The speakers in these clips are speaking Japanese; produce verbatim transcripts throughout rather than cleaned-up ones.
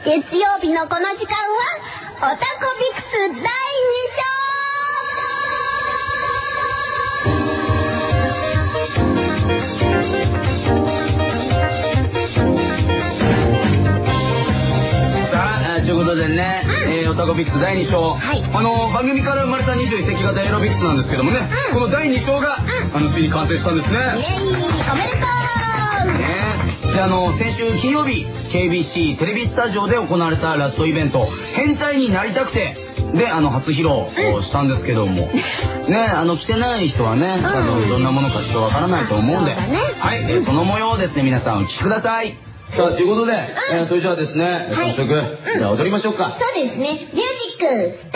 月曜日のこの時間はオタコビクスだいにということでね、うんえー、オタコビクスだいに章、はい、あの番組から生まれたにじゅういっせき型エロビクスなんですけどもね、うん、このだいに章が、うん、あのついに完成したんですね。 イエーイおめでとう、 ね、であの先週金曜日 ケービーシー テレビスタジオで行われたラストイベント「変態になりたくて」であの初披露をしたんですけども、ねあの来てない人はね多分どんなものかちょっとわからないと思うんで、ね、はい、えー、その模様をですね皆さんお聞きください。さあということで、うんえー、それじゃあですね、はい、早速、うん、じゃあ踊りましょうか。 そうですね、ミュージックスタ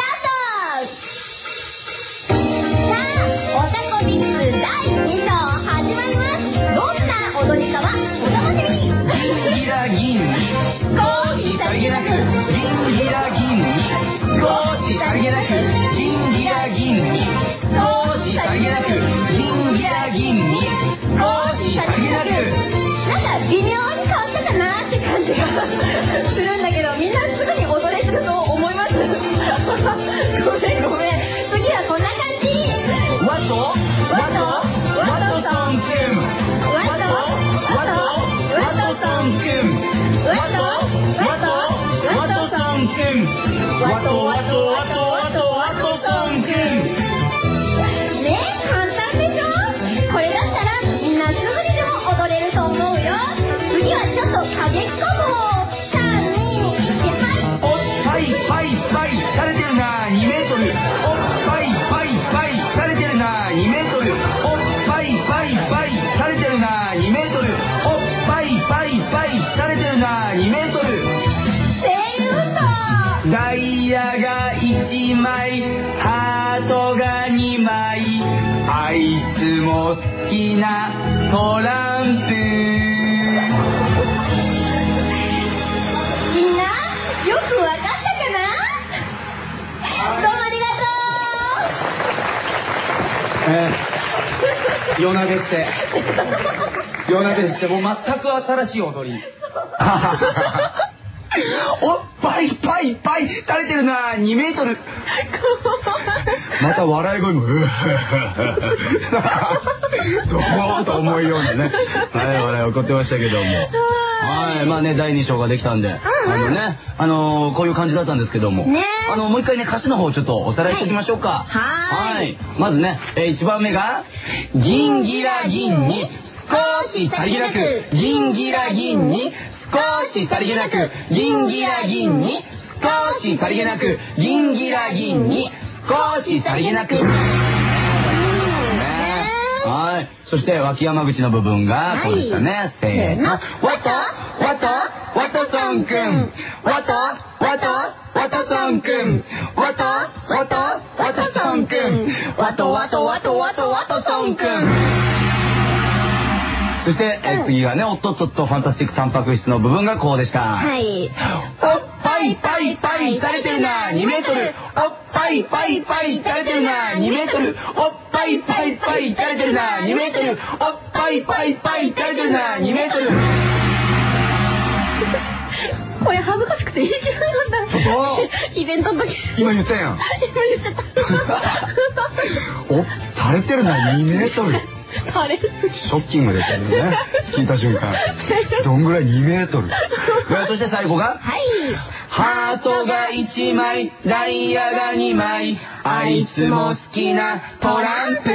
ート。さあオタコビクスだいに章始まります。どんな踊りかはお楽しみに。 ギンギラギンに少しさりげなく、ギンギラギンに少しさりげなく、ギンギラギンに少しさりげなく、ギンギラギンに少しさりげなく。 なんか微妙に変わったかなって感じがするんだけど、みんなすぐに踊れると思います。ごめんごめん、次はこんな感じ。 ワットワットワットさんくん、ワットワットワットさんくん、ワットワットワットさんくん、ワットワットワットワットワットさんくん。 ねえ簡単でしょ。これだったらみんなすぐにでも踊れると思うよ。次はちょっと過激かも。さんにいちはいおっぱいパイパイされてるなにメートル、おっぱいパイパイされてるなにメートル、おっぱいパイパイされてるなにメートル、おっぱいパイパイされてるなにメートル。ダイヤがいちまいハートがにまい、あいつも好きなトランプ。 みんなよくわかったかな。どうもありがとう。 えー、夜なべして夜なべしてもう全く新しい踊り。おっぱいパイパイ垂れてるなにメートル。また笑い声もうーどうと思うようなね、はい笑い起こってましたけども、はいまあねだいに章ができたんで、うんうん、あのねあのー、こういう感じだったんですけども、ね、あのもう一回ね歌詞の方ちょっとおさらいしておきましょうか。 はい、 はいまずね、えー、いちばんめがギンギラギンに少しさりげなく、ギンギラギンに少しさりげなく、ギンギラギンに少しさりげなく、ギンギラギンに少しさりげなく。はい。そして脇山口の部分がこうでしたね。せーの。わとわとわとさんくん。わとわとわとさんくん。わとわとわとさんくん。わとわとわとわとわとさんくん。そして、えー、次はね、おっとっとっとファンタスティックタンパク質の部分がこうでした。 はい。 おっぱいパイパイされてるなにメートル。おっぱいパイパイされてるなにメートル。おっぱいパイパイされてるなにメートル。おっぱいパイパイされてるなにメートル。 これ恥ずかしくて言い切れなかった。イベントの時。 今言ったやん。 今言っちゃった。 おっ、されてるなにメートル。 ショッキングですよね。聞いた瞬間。どんぐらいにメートル。そして最後が、 はい。 ハートがいちまい、ダイヤがにまい、あいつも好きなトランプ。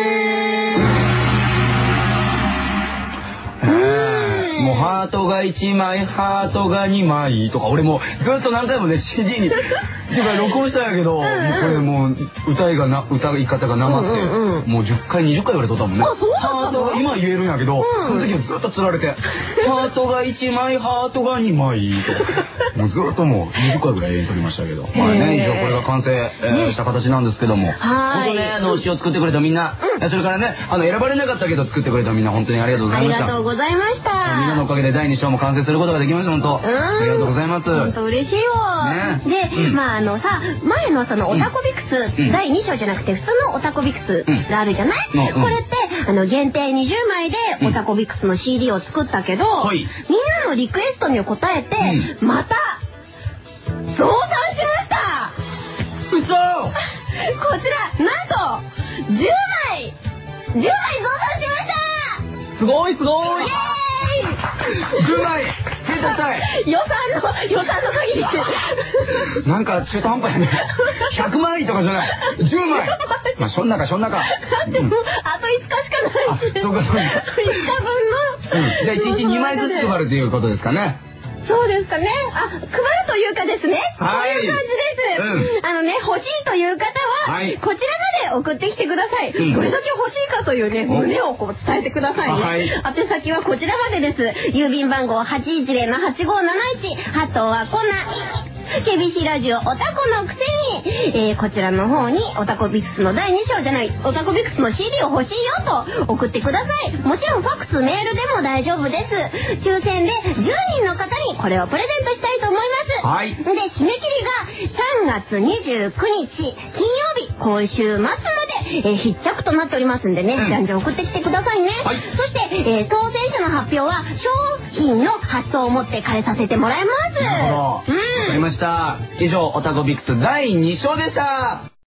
もうハートがいちまい、ハートがにまいとか、俺もずっと何回もね シーディー に録音したんやけど、もうこれもう歌いがな歌い方がなまって、もうじゅっかいにじゅっかい言われとったもんね。ハート今言えるんやけど、その時はずっとつられて、ハートがいちまい、ハートがにまいとか、もうずっともうにじゅっかいぐらい撮りましたけど、まあね、以上これが完成した形なんですけども、本当ね、あの詩を作ってくれたみんな、それからね、あの選ばれなかったけど作ってくれたみんな本当にありがとうございました。 ありがとうございました。 みんなのおかげでだいに章も完成することができました。本当ありがとうございます。 本当嬉しいよ。で、まああのさ、前のそのオタコビクスだいに章じゃなくて普通のオタコビクスがあるじゃない。これってあの限定にじゅうまいでオタコビクスの シーディー を作ったけど、みんなのリクエストに応えてまたしました嘘こちらなんとじゅうまいじゅうまい増産しましたすごいすごいイエーイじゅうまい増えちゃったい予算の予算の限りなんか中途半端やねひゃくまいとかじゃないじゅうまいまあしょんなかしょんなかだってもうあといつかしかないしあそうかそうかいつかぶんの、 うん、じゃあいちにちにまいずつ配るということですかね。 そうですかね。あ、配るというかですね。 はいそういう感じです。うん、あのね、欲しいという方は、はい、こちらまで送ってきてください。うん、どれだけ欲しいかというね、胸をこう伝えてくださいね。はい、宛先はこちらまでです。郵便番号はちいちゼロのはちごーなないち。ハトは来ない。ケービーシー ラジオオタコのくせに、えー、こちらの方にオタコビクスのだいに章じゃないオタコビクスの シーディー を欲しいよと送ってください。もちろんファックスメールでも大丈夫です。抽選でじゅうにんの方にこれをプレゼントしたいと思います。はい。で締め切りがさんがつにじゅうくにち金曜日今週末まで、えー、必着となっておりますんでね、うん、じゃんじゃん送ってきてくださいね。はい、そして、えー、当選者の発表は商品の発送をもって返させてもらいます。 なるほど。うん。わかりました。以上オタコビクスだいに章でした。